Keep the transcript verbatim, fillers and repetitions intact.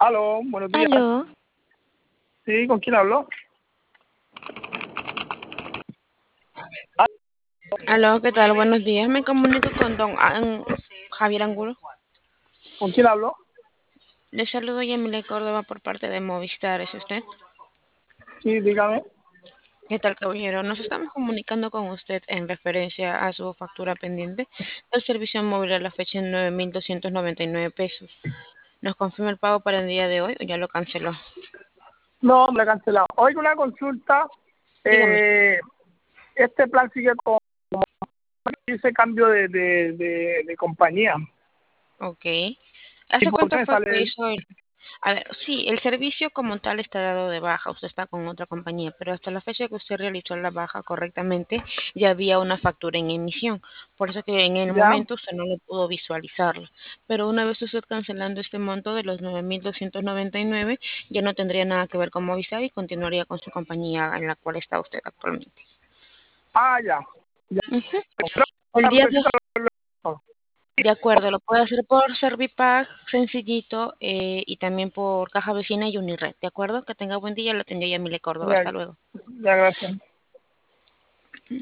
Aló, buenos días. Aló, Sí, ¿con quién hablo? aló, ¿qué tal? Buenos días. Me comunico con don An- Javier Angulo. ¿Con quién hablo? Le saludo Yamile Córdoba por parte de Movistar. ¿Es usted? Sí, dígame. ¿Qué tal, caballero? Nos estamos comunicando con usted en referencia a su factura pendiente del servicio móvil a la fecha en nueve mil doscientos noventa y nueve pesos. ¿Nos confirma el pago para el día de hoy o ya lo canceló? No, me he cancelado. Oiga, una consulta. Dígame. Eh, este plan sigue con ese cambio de, de, de, de compañía. Ok. ¿Y ¿Hace por cuánto qué fue sale que el...? hizo el... A ver, sí, el servicio como tal está dado de baja, usted está con otra compañía, pero hasta la fecha que usted realizó la baja correctamente ya había una factura en emisión, por eso que en el ¿Ya? momento usted no lo pudo visualizarla. Pero una vez usted cancelando este monto de los nueve mil doscientos noventa y nueve, ya no tendría nada que ver con Movistar y continuaría con su compañía en la cual está usted actualmente. Ah, ya. Ya. Ujú. Pero El la día de receta lo- De acuerdo, lo puede hacer por Servipack, sencillito, eh, y también por Caja Vecina y Unired. ¿De acuerdo? Que tenga buen día. Lo atendió Yamile Córdoba. Ya, Hasta luego. ya, gracias.